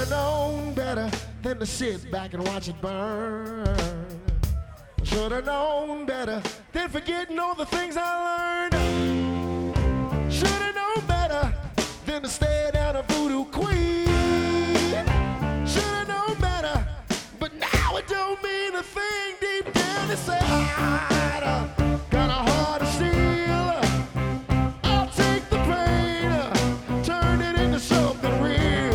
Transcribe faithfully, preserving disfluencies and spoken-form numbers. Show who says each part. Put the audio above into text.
Speaker 1: Should've known better than to sit back and watch it burn. Should've known better than forgetting all the things I learned. Should've known better than to stay down